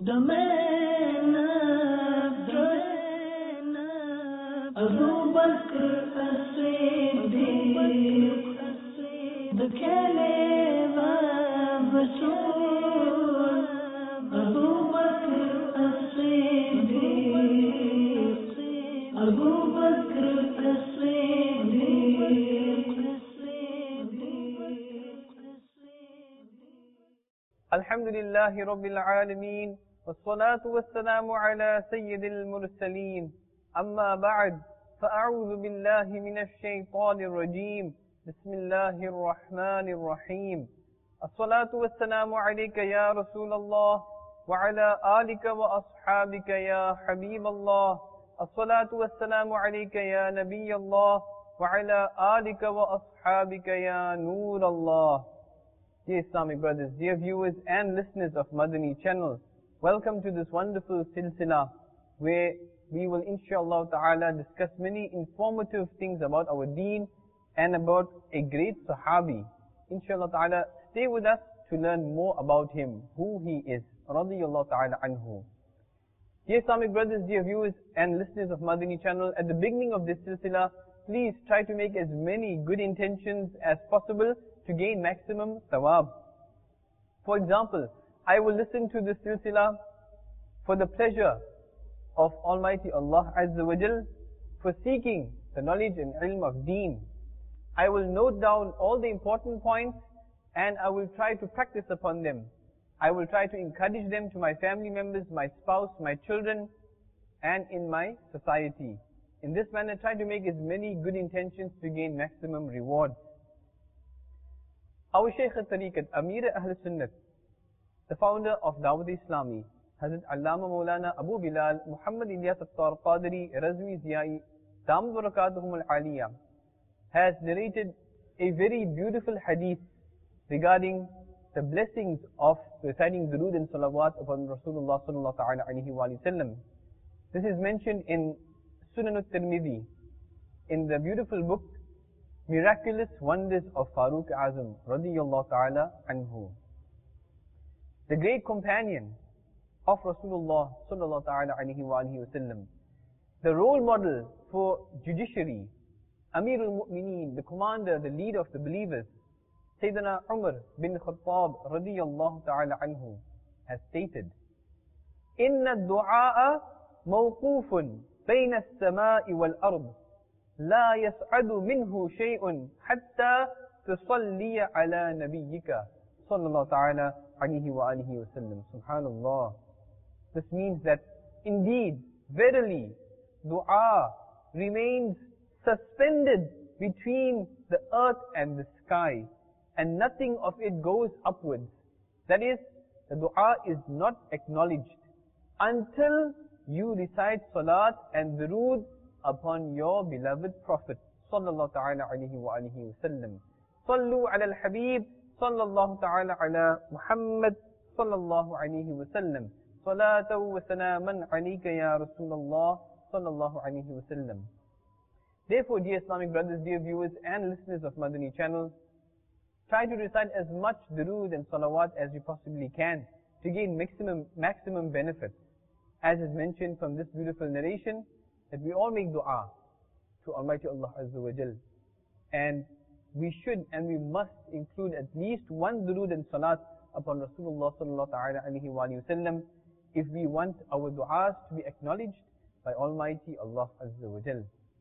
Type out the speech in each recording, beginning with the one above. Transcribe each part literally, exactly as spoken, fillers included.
domain Abu Bakr as-Siddiq, the Caliph of Rasul. Abu Bakr as-Siddiq, Abu Bakr as-Siddiq. Alhamdulillahi Rabbil Alameen, wassalatu wassalamu ala Sayyidil Mursaleen. Amma ba'd, fa'a'udhu billahi minash shaytanir rajeem. Bismillahir Rahmanir Rahim. As-salatu wassalamu alayka ya Rasulallah, wa ala alika wa ashabika ya Habiballah. As-salatu wassalamu alayka ya Nabiyallah, wa ala alika wa ashabika ya Noorallah. Dear Islamic brothers, dear viewers and listeners of Madani channel, welcome to this wonderful silsila where we will inshallah ta'ala discuss many informative things about our deen and about a great sahabi. Inshallah ta'ala, stay with us to learn more about him, who he is, radiyallahu ta'ala anhu. Dear Islamic brothers, dear viewers and listeners of Madani channel, at the beginning of this silsila, please try to make as many good intentions as possible to gain maximum thawab. For example, I will listen to this silsila for the pleasure of Almighty Allah Azza wa Jal, for seeking the knowledge and ilm of deen. I will note down all the important points and I will try to practice upon them. I will try to encourage them to my family members, my spouse, my children, and in my society. In this manner, try to make as many good intentions to gain maximum reward. Our Shaykh al-Tariqat, Amir Ahl Sunnat, the founder of Dawud Islami, Hazrat Allama Maulana Abu Bilal Muhammad Ilyas Attar Qadri Razvi Ziyai, Damad Barakatuhum al-Aliyah, has narrated a very beautiful hadith regarding the blessings of reciting durood and salawat upon Rasulullah sallallahu ta'ala alayhi wa sallam. This is mentioned in Sunan al-Tirmidhi, in the beautiful book Miraculous Wonders of Farooq Azam radiyallahu ta'ala anhu. The great companion of Rasulullah sallallahu ta'ala alayhi wa sallam, the role model for judiciary, Amirul Mu'mineen, the commander, the leader of the believers, Sayyidina Umar bin Khattab radiyallahu ta'ala anhu, has stated, Inna ad-du'a'a mawqufun bayna as-sama'i wal-ard, لا يسعد منه شيء حتى تصلي على نبيك صلى الله تعالى عليه وآله وسلم. Subhanallah. This means that indeed, verily, dua remains suspended between the earth and the sky, and nothing of it goes upwards. That is, the dua is not acknowledged until you recite salat and durood upon your beloved Prophet sallallahu ta'ala alayhi wa alihi wa sallam. Sallu ala al-Habib sallallahu ta'ala ala Muhammad sallallahu alayhi wa sallam. Salatu wa salaman alayka ya Rasulullah sallallahu alayhi wa sallam. Therefore, dear Islamic brothers, dear viewers and listeners of Madani channel, try to recite as much durood and salawat as you possibly can to gain maximum, maximum benefit. As is mentioned from this beautiful narration, that we all make dua to Almighty Allah Azza wa Jal. And we should and we must include at least one durood and salat upon Rasulullah sallallahu ta'ala alayhi wa sallam if we want our du'as to be acknowledged by Almighty Allah Azza wa Jal.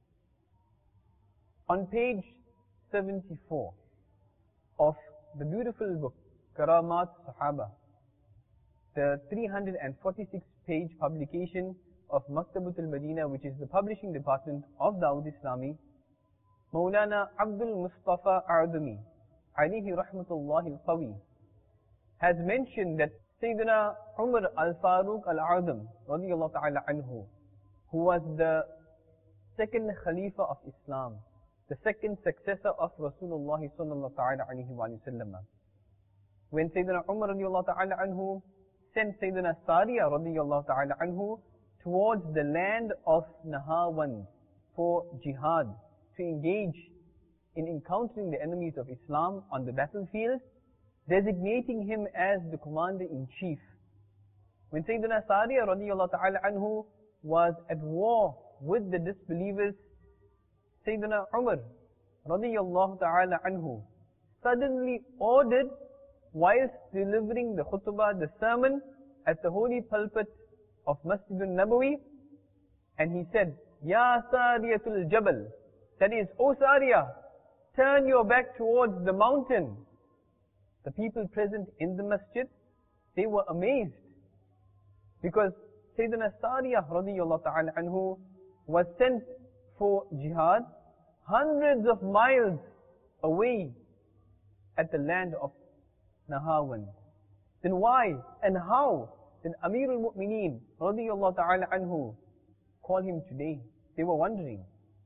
On page seventy-four of the beautiful book, Karamat Sahaba, the three hundred forty-six page publication of Maktabatul Madina, which is the publishing department of Dawud Islami, Maulana Abdul Mustafa Ardumi, alayhi rahmatullahi al-Qawi, has mentioned that Sayyidina Umar al-Faruq al-Azam, radiyallahu ta'ala anhu, who was the second Khalifa of Islam, the second successor of Rasulullah sallallahu ta'ala alayhi wa sallam. When Sayyidina Umar radiyallahu ta'ala anhu sent Sayyidina Sariya radiyallahu ta'ala anhu towards the land of Nahawand for jihad, to engage in encountering the enemies of Islam on the battlefield, designating him as the commander-in-chief. when Sayyidina Sariya radiallahu ta'ala anhu was at war with the disbelievers, Sayyidina Umar radiallahu ta'ala anhu suddenly ordered, whilst delivering the khutbah, the sermon at the holy pulpit of Masjid al-Nabawi, and he said, Ya Sariyatul Jabal, that is, O Sariya, turn your back towards the mountain. The people present in the masjid, they were amazed, because Sayyidina Sariya radiyallahu ta'ala anhu was sent for jihad hundreds of miles away at the land of Nahawand. Then why and how did Amirul Mu'mineen radiyallahu ta'ala anhu call him today? They were wondering.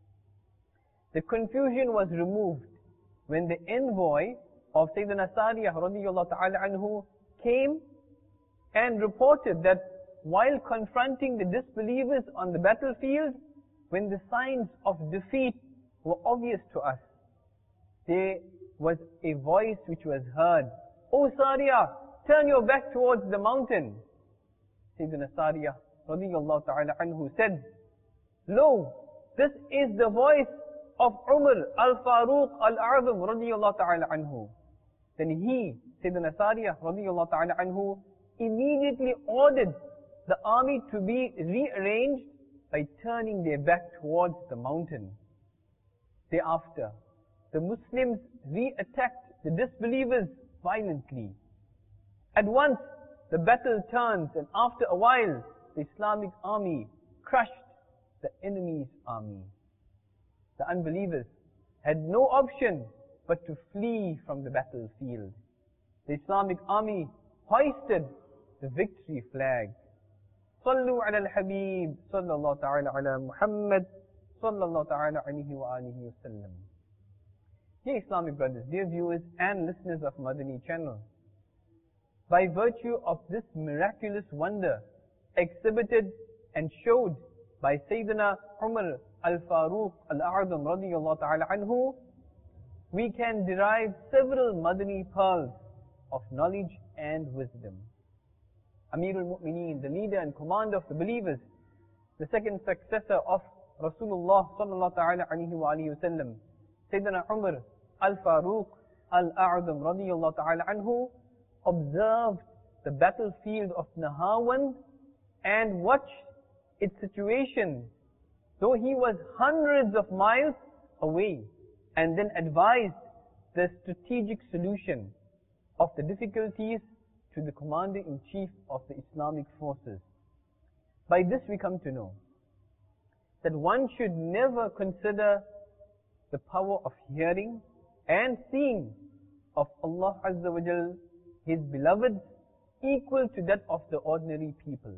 The confusion was removed when the envoy of Sayyidina Sariya radiyallahu ta'ala anhu came and reported that while confronting the disbelievers on the battlefield, when the signs of defeat were obvious to us, there was a voice which was heard, O Sariya, turn your back towards the mountain. Sayyidina Sariya radiyallahu ta'ala anhu said, Lo, this is the voice of Umar al-Faruq al-A'zam radiyallahu ta'ala anhu. Then he, Sayyidina Sariya radiyallahu ta'ala anhu, immediately ordered the army to be rearranged by turning their back towards the mountain. Thereafter, the Muslims re-attacked the disbelievers violently. At once, the battle turns, and after a while, the Islamic army crushed the enemy's army. The unbelievers had no option but to flee from the battlefield. The Islamic army hoisted the victory flag. Sallu ala al-Habib, sallallahu ta'ala ala Muhammad, sallallahu ta'ala alayhi wa alihi wa sallam. Dear Islamic brothers, dear viewers and listeners of Madani channel, by virtue of this miraculous wonder exhibited and showed by Sayyidina Umar al-Faruq al-A'zam radiyallahu ta'ala anhu, we can derive several Madani pearls of knowledge and wisdom. Amirul Mu'mineen, the leader and commander of the believers, the second successor of Rasulullah sallallahu ta'ala alayhi wa alihi wa sallam, Sayyidina Umar al-Faruq al-A'zam radiyallahu ta'ala anhu, observed the battlefield of Nahawand and watched its situation, though he was hundreds of miles away, and then advised the strategic solution of the difficulties to the Commander-in-Chief of the Islamic forces. By this we come to know that one should never consider the power of hearing and seeing of Allah Azza wa Jal, His beloved, equal to that of the ordinary people.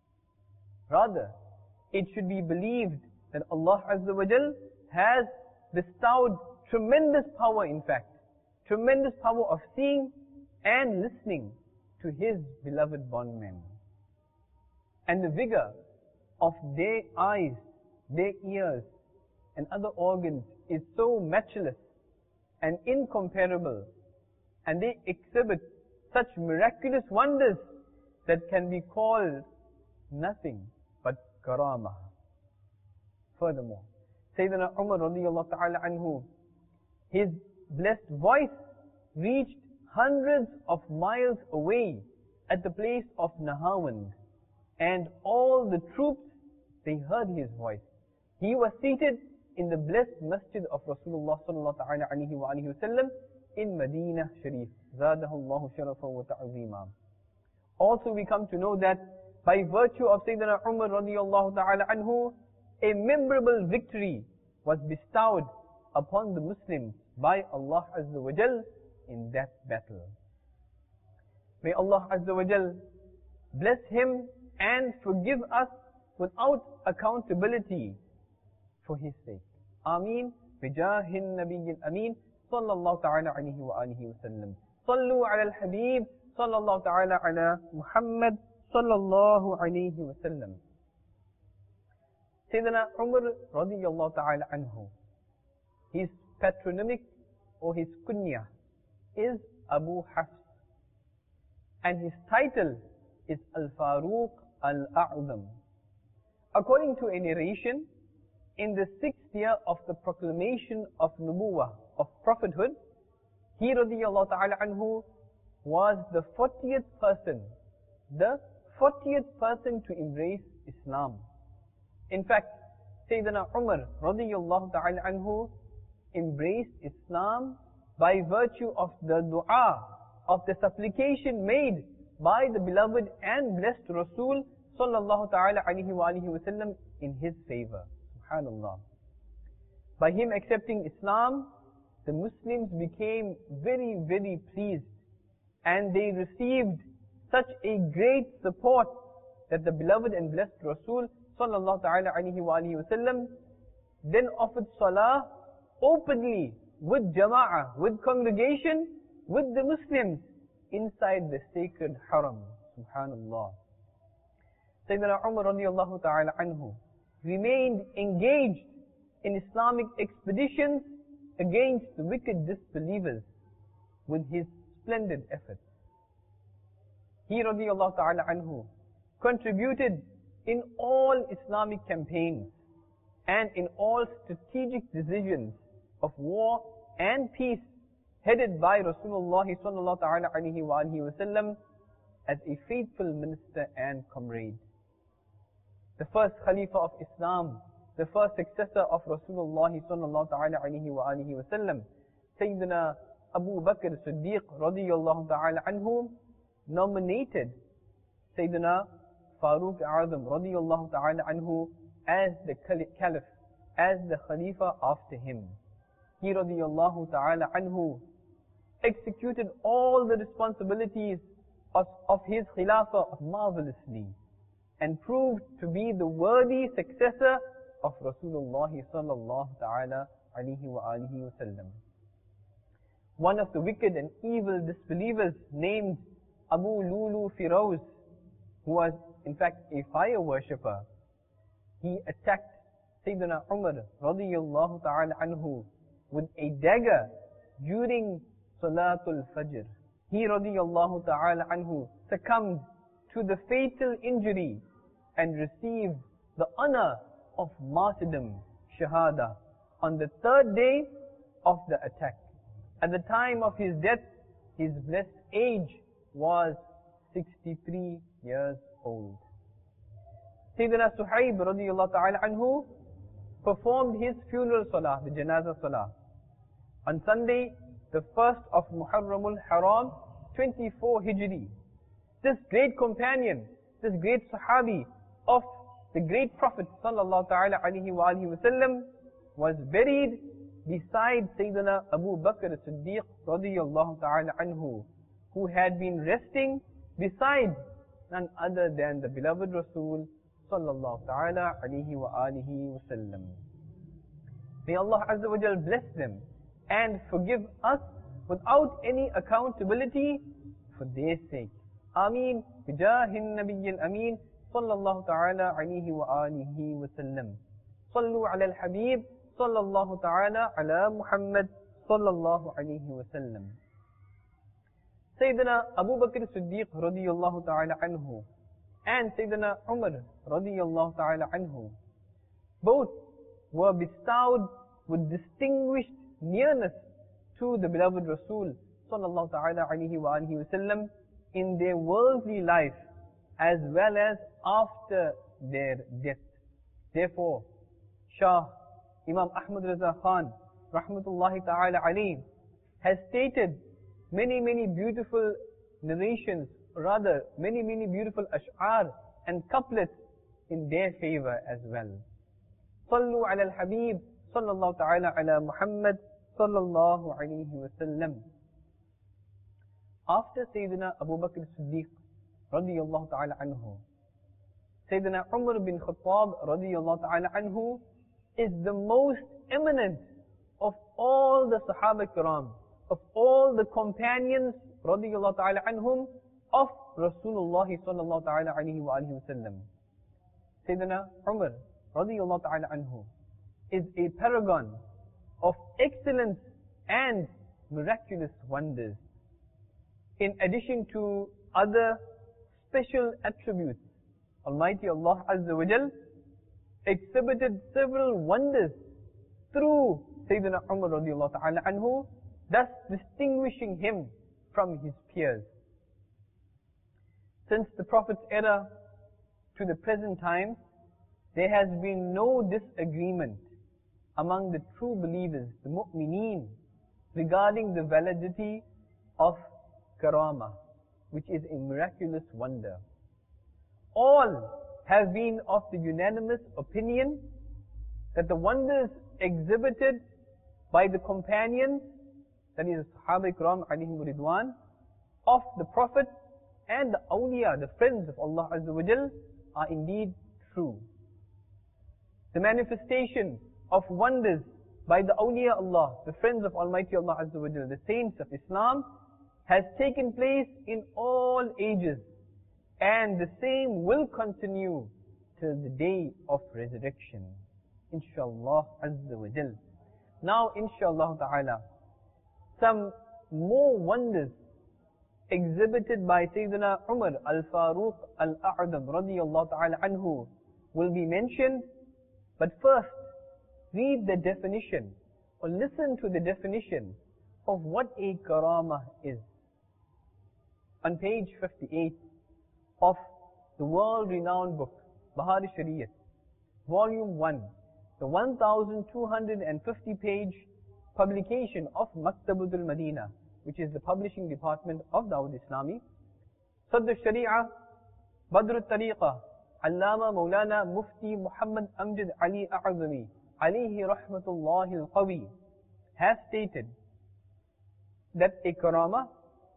Rather, it should be believed that Allah Azza wa Jal has bestowed tremendous power, in fact, tremendous power of seeing and listening to His beloved bondmen. And the vigor of their eyes, their ears, and other organs is so matchless and incomparable, and they exhibit such miraculous wonders that can be called nothing but karamah. Furthermore, Sayyidina Umar radiyallahu ta'ala anhu, his blessed voice reached hundreds of miles away at the place of Nahawand, and all the troops, they heard his voice. He was seated in the blessed masjid of Rasulullah sallallahu ta'ala alayhi wa alihi wa sallam in Medina Sharif. Zadahu Allahu sharafa wa ta'zima. Also we come to know that by virtue of Sayyidina Umar radiyallahu ta'ala anhu, a memorable victory was bestowed upon the Muslims by Allah Azza wa Jal in that battle. May Allah Azza wa Jal bless him and forgive us without accountability for his sake. Ameen. Bijahin Nabiyil Ameen. Sallallahu ta'ala alayhi wa alihi wa sallam. Sallu ala al-Habib. Sallallahu ta'ala ala Muhammad. Sallallahu alayhi wa sallam. Sayyidina Umar radiyallahu ta'ala anhu, his patronymic or his kunya is Abu Hafs, and his title is Al-Faruq Al-A'zam. According to a narration, in the sixth year of the proclamation of Nubuwah, of prophethood, he radiyallahu ta'ala anhu was the fortieth person, the fortieth person to embrace Islam. In fact, Sayyidina Umar radiyallahu ta'ala anhu embraced Islam by virtue of the dua, of the supplication made by the beloved and blessed Rasul sallallahu ta'ala alayhi wa alihi wa sallam in his favor. Subhanallah. By him accepting Islam, the Muslims became very, very pleased, and they received such a great support that the beloved and blessed Rasul sallallahu ta'ala alayhi wa alihi wa sallam then offered salah openly with jama'ah, with congregation, with the Muslims inside the sacred haram. Subhanallah. Sayyidina Umar radiyallahu ta'ala anhu remained engaged in Islamic expeditions against the wicked disbelievers with his splendid efforts. He radiyallahu ta'ala anhu contributed in all Islamic campaigns and in all strategic decisions of war and peace headed by Rasulullah sallallahu ta'ala alayhi wa alihi wa sallam as a faithful minister and comrade. The first Khalifa of Islam, the first successor of Rasulullah sallallahu ta'ala alayhi wa alihi wa sallam, Sayyidina Abu Bakr Siddiq radiyallahu ta'ala anhu, nominated Sayyidina Faruq A'zam radiyallahu ta'ala anhu as the Caliph, as the Khalifa after him. He radiyallahu ta'ala anhu executed all the responsibilities of, of his Khilafah marvelously and proved to be the worthy successor of Rasulullah sallallahu ta'ala alayhi wa alihi wa sallam. One of the wicked and evil disbelievers named Abu Lulu Firoz, who was in fact a fire worshipper, he attacked Sayyidina Umar radiyallahu ta'ala anhu with a dagger during Salatul Fajr. He radiyallahu ta'ala anhu succumbed to the fatal injury and received the honor of martyrdom, shahada, on the third day of the attack. At the time of his death, his blessed age was sixty-three years old. Sayyidina Suhaib radiyallahu ta'ala anhu performed his funeral salah, the janazah salah, on Sunday, the first of Muharramul Haram, twenty-four Hijri. This great companion, this great Sahabi of the great Prophet sallallahu ta'ala alayhi wa alihi wa sallam was buried beside Sayyidina Abu Bakr Siddiq radiyallahu ta'ala anhu, who had been resting beside none other than the beloved Rasul sallallahu ta'ala alayhi wa alihi wa sallam. May Allah Azza wa Jal bless them and forgive us without any accountability for their sake. Ameen. Bijahin Nabiyyil Ameen sallallahu ta'ala alayhi wa alihi wa sallam. Sallu ala al-Habib sallallahu ta'ala ala Muhammad sallallahu alayhi wa sallam. Sayyidina Abu Bakr Siddiq radiyallahu ta'ala anhu and Sayyidina Umar radiyallahu ta'ala anhu, both were bestowed with distinguished nearness to the beloved Rasul sallallahu ta'ala alayhi wa alihi wa sallam in their worldly life as well as after their death. Therefore, Shah Imam Ahmad Raza Khan rahmatullahi ta'ala alayhi has stated many many beautiful narrations, rather many many beautiful ash'ar and couplets in their favor as well. Sallu ala al-Habib sallallahu ta'ala ala Muhammad sallallahu alayhi wa sallam. After Sayyidina Abu Bakr Siddiq radiyallahu ta'ala anhu, Sayyidina Umar bin Khattab radiyallahu ta'ala anhu is the most eminent of all the Sahaba Kiram, of all the companions radiyallahu ta'ala anhum of Rasulullah sallallahu ta'ala alayhi wa alihi wa sallam. Sayyidina Umar radiyallahu ta'ala anhu is a paragon of excellence and miraculous wonders. In addition to other special attributes, Almighty Allah Azza wa Jal exhibited several wonders through Sayyidina Umar radiallahu ta'ala anhu, thus distinguishing him from his peers. Since the Prophet's era to the present time, there has been no disagreement among the true believers, the mu'mineen, regarding the validity of karama, which is a miraculous wonder. All have been of the unanimous opinion that the wonders exhibited by the companions, that is Sahaba Ikram alayhim ridwan, of the Prophet and the awliya, the friends of Allah Azza wa Jal, are indeed true. The manifestation of wonders by the awliya Allah, the friends of Almighty Allah Azza wa Jal, the saints of Islam, has taken place in all ages, and the same will continue till the day of resurrection. Inshallah Azza wa Jal. Now, inshallah ta'ala, some more wonders exhibited by Sayyidina Umar al-Faruq al-A'dam radiyallahu ta'ala anhu will be mentioned. But first, read the definition, or listen to the definition of what a karama is. On page fifty-eight of the world-renowned book, Bahar-e Shariat, volume one, the one thousand two hundred fifty page publication of Maktabatul Madina, which is the publishing department of Dawud Islami, Sadr Sharia, Badr al-Tariqa, Allama Maulana Mufti Muhammad Amjad Ali A'zami, alayhi rahmatullahi al-qawi, has stated that a karama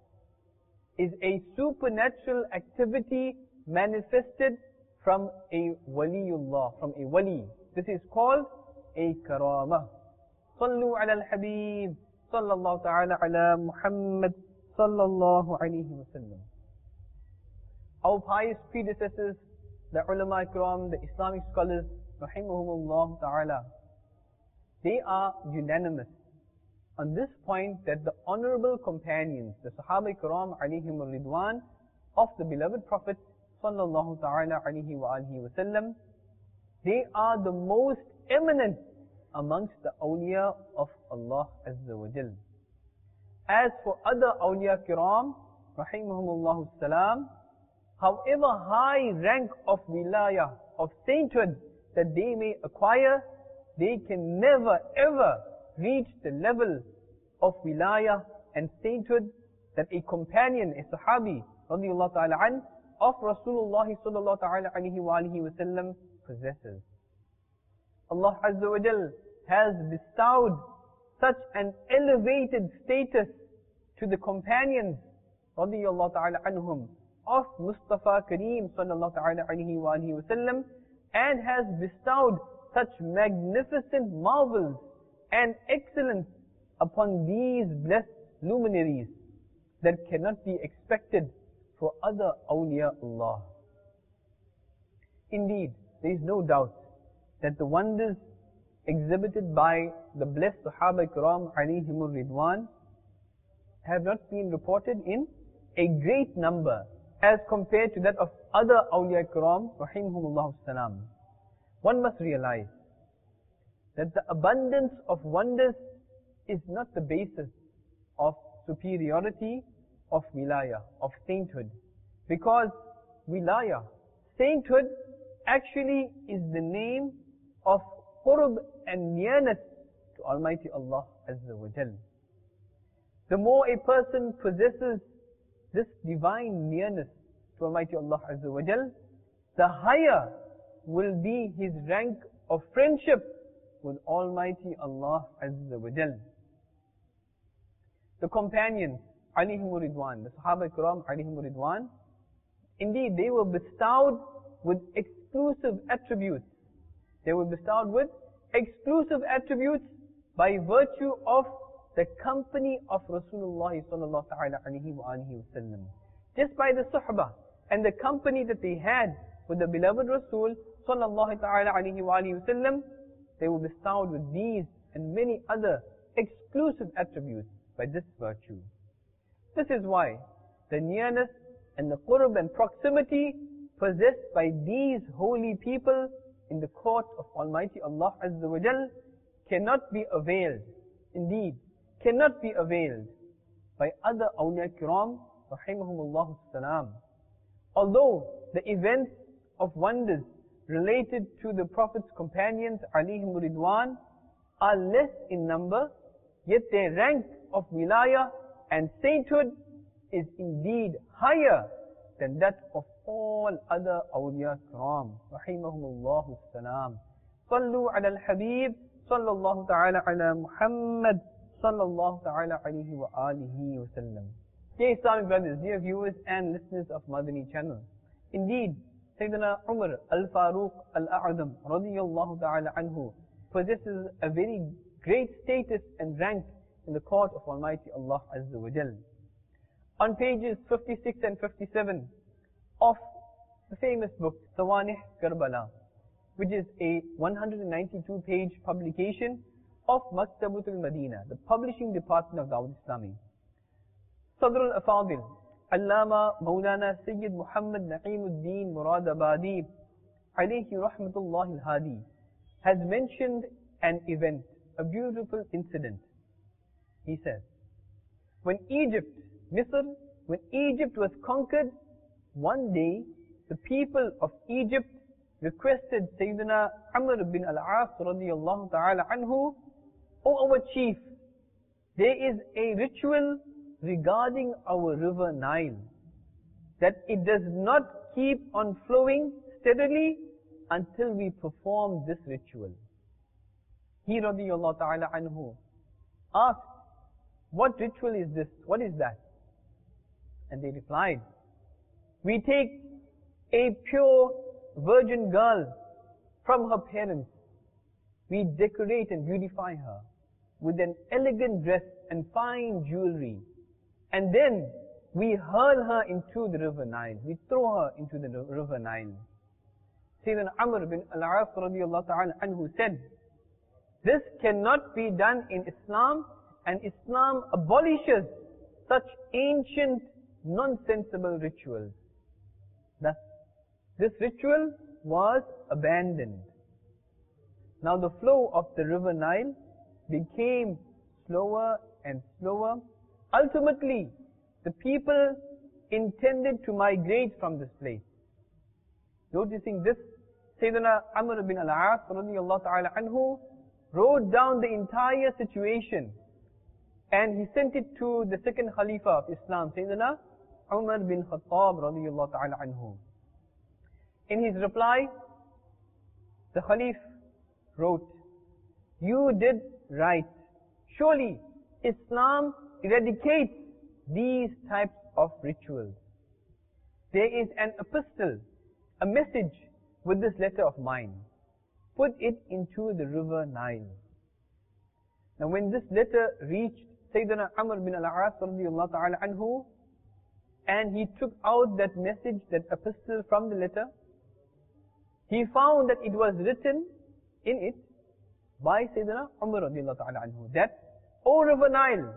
is a supernatural activity manifested from a waliullah, from a wali. This is called a karama. Sallu ala al-Habib, sallallahu ta'ala ala Muhammad, sallallahu alayhi wa sallam. Our pious predecessors, the ulama ikram, the Islamic scholars, rahimahumullah ta'ala, they are unanimous on this point that the honorable companions, the Sahaba ikram alayhim ridwan of the beloved Prophet sallallahu ta'ala alayhi wa alihi wa sallam, they are the most eminent amongst the awliya of Allah Azza wa Jal. As for other awliya kiram, rahimahumullah salam, however high rank of wilayah, of sainthood that they may acquire, they can never ever reach the level of wilayah and sainthood that a companion, a sahabi, radiyallahu ta'ala an, of Rasulullah sallallahu ta'ala alayhi wa alihi wa sallam possesses. Allah Azza wa Jal has bestowed such an elevated status to the companions, radiyallahu ta'ala anhum, of Mustafa Kareem sallallahu ta'ala alayhi wa alihi wa sallam, and has bestowed such magnificent marvels and excellence upon these blessed luminaries that cannot be expected for other awliya Allah. Indeed, there is no doubt that the wonders exhibited by the blessed Sahaba Ikram alayhimur ridwan have not been reported in a great number as compared to that of other awliya Ikram rahimahumullah salam. One must realize that the abundance of wonders is not the basis of superiority of wilayah, of sainthood. Because wilayah, sainthood, actually is the name of qurb and nearness to Almighty Allah Azza wa Jal. The more a person possesses this divine nearness to Almighty Allah Azza wa Jal, the higher will be his rank of friendship with Almighty Allah Azza wa Jal. The companions, alayhimur ridwan, the Sahaba Ikram alayhimur ridwan, indeed they were bestowed with exclusive attributes. They were bestowed with exclusive attributes by virtue of the company of Rasulullah sallallahu ta'ala alayhi wa alihi wa sallam. Just by the suhbah and the company that they had with the beloved Rasul sallallahu ta'ala alayhi wa alihi wa sallam, they were bestowed with these and many other exclusive attributes by this virtue. This is why the nearness and the qurb and proximity possessed by these holy people in the court of Almighty Allah Azza wa Jal cannot be availed, indeed, cannot be availed by other awliya kiram, rahimahumullah salam. Although the events of wonders related to the Prophet's companions, alayhim ridwan, are less in number, yet their rank of wilayah and sainthood is indeed higher than that of all other awliya kiram, rahimahumullah salam. Sallu ala al-habib, sallallahu ta'ala ala Muhammad, sallallahu ta'ala alayhi wa alihi wa sallam. Dear Islamic brothers, dear viewers and listeners of Madani channel, indeed, Sayyidina Umar al-Faruq al-A'zam radiyallahu ta'ala anhu possesses a very great status and rank in the court of Almighty Allah Azza wa Jal. On pages fifty-six and fifty-seven of the famous book Sawanih Karbala, which is a one hundred ninety-two page publication of Maktabatul Madina, the publishing department of Dawud Islami. Sadr al-Afadil, Allama Maulana Sayyid Muhammad Na'imuddin Muradabadi, alayhi rahmatullahi al-hadi, has mentioned an event, a beautiful incident. He says, when Egypt, Misr, when Egypt was conquered, one day the people of Egypt requested Sayyidina Amr bin al-As radiyallahu ta'ala anhu, O our chief, there is a ritual regarding our river Nile, that it does not keep on flowing steadily until we perform this ritual. He radiyallahu ta'ala anhu asked, what ritual is this? What is that? And they replied, we take a pure virgin girl from her parents, we decorate and beautify her with an elegant dress and fine jewelry, and then we hurl her into the river Nile. We throw her into the river Nile. Sayyidina Amr bin al-As radiyallahu ta'ala anhu said, this cannot be done in Islam, and Islam abolishes such ancient, nonsensible rituals. Thus, this ritual was abandoned. Now the flow of the river Nile became slower and slower. Ultimately, the people intended to migrate from this place. Noticing this, Sayyidina Amr bin al-As radiyallahu ta'ala anhu wrote down the entire situation, and he sent it to the second Khalifa of Islam, Sayyidina Umar bin Khattab radiyallahu ta'ala anhu. In his reply, the Khalif wrote, you did right. Surely Islam eradicates these types of rituals. There is an epistle, a message with this letter of mine. Put it into the river Nile. Now when this letter reached Sayyidina Amr bin al-As radiyallahu ta'ala anhu, and he took out that message, that epistle from the letter, he found that it was written in it by Sayyidina Umar radiyallahu ta'ala anhu, that, O river Nile,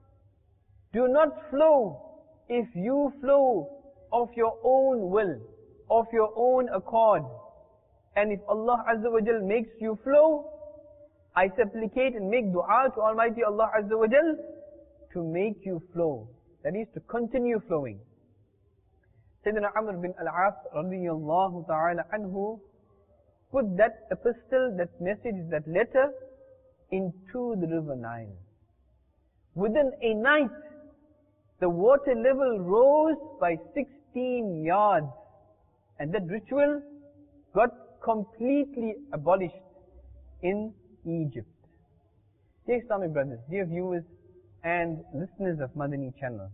do not flow if you flow of your own will, of your own accord. And if Allah Azza wa Jal makes you flow, I supplicate and make dua to Almighty Allah Azza wa Jal to make you flow. That is, to continue flowing. Sayyidina Amr bin al-As radiyallahu ta'ala anhu put that epistle, that message, that letter into the river Nile. Within a night, the water level rose by sixteen yards, and that ritual got completely abolished in Egypt. Dear Islamic brothers, dear viewers and listeners of Madani channel,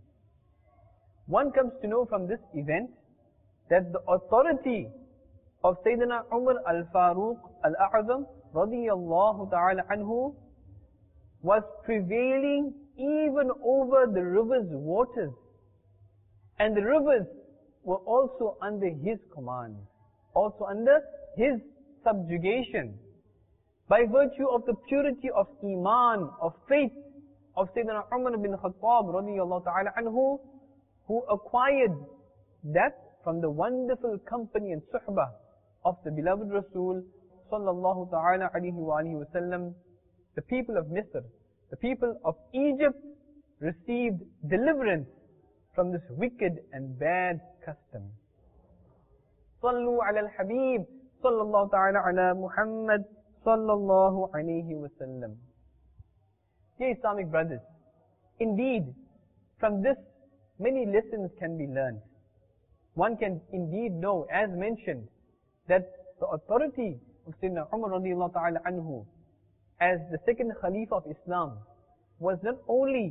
one comes to know from this event that the authority of Sayyidina Umar al-Faruq al-A'zam radiyallahu ta'ala anhu was prevailing even over the river's waters, and the rivers were also under his command, also under his subjugation, by virtue of the purity of Iman, of faith of Sayyidina Umar bin Khattab radiyallahu ta'ala anhu, who acquired that from the wonderful company and suhbah of the beloved Rasul sallallahu ta'ala alayhi wa alihi wasallam, the people of Misr, the people of Egypt received deliverance from this wicked and bad custom. Sallu ala al-Habib sallallahu ta'ala ala Muhammad sallallahu alayhi wasallam. Dear Islamic brothers, indeed, from this many lessons can be learned. One can indeed know, as mentioned, that the authority of Sayyidina Umar radiallahu ta'ala anhu as the second Khalifa of Islam was not only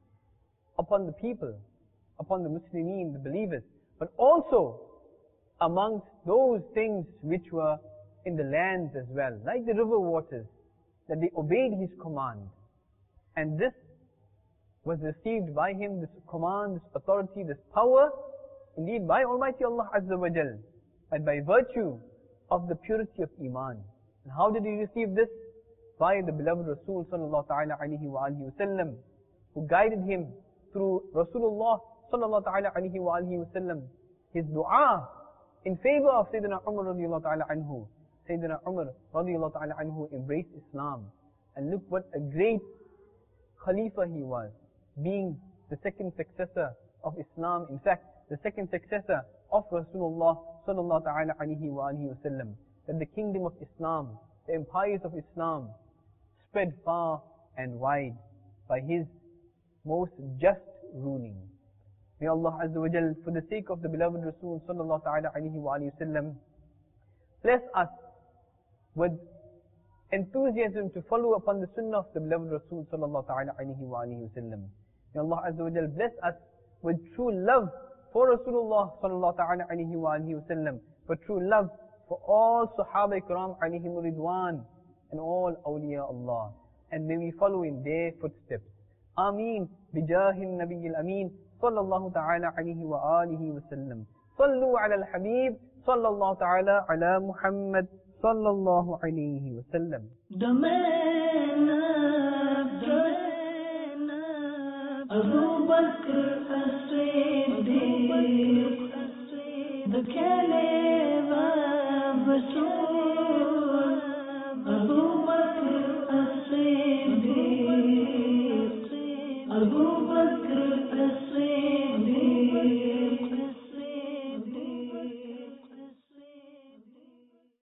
upon the people, upon the Muslimin, the believers, but also amongst those things which were in the lands as well, like the river waters, that they obeyed his command. And this was received by him, this command, this authority, this power, indeed by Almighty Allah Azza wa Jal, but by virtue of the purity of Iman. And how did he receive this? By the beloved Rasul sallallahu ta'ala alayhi wa alihi wasallam, who guided him through Rasulullah sallallahu ta'ala alayhi wa alihi wasallam, his dua in favor of Sayyidina Umar radiallahu ta'ala anhu. Sayyidina Umar radiallahu ta'ala anhu embraced Islam. And look what a great Khalifa he was, being the second successor of Islam. In fact, the second successor of Rasulullah sallallahu ta'ala alayhi wa alihi wasallam. That the kingdom of Islam, the empires of Islam, spread far and wide by his most just ruling. May Allah Azza wa Jal, for the sake of the beloved Rasul sallallahu ta'ala alayhi wa alihi wasallam, bless us with enthusiasm to follow upon the sunnah of the beloved Rasul sallallahu ta'ala alayhi wa alihi wasallam. May Allah Azza wa Jal bless us with true love for Rasulullah sallallahu ta'ala alayhi wa alihi wasallam, for true love for all Sahaba Ikram alayhim ridwan and all awliya Allah. And may we follow in their footsteps. Ameen. Bijahin Nabiyil Ameen. Sallallahu ta'ala alayhi wa alihi wa sallam. Sallu ala al-Habib. Sallallahu ta'ala ala Muhammad. Sallallahu alayhi wa sallam. Domain of, domain of Abu Bakr as-Siddiq, the Caliph of Rasul.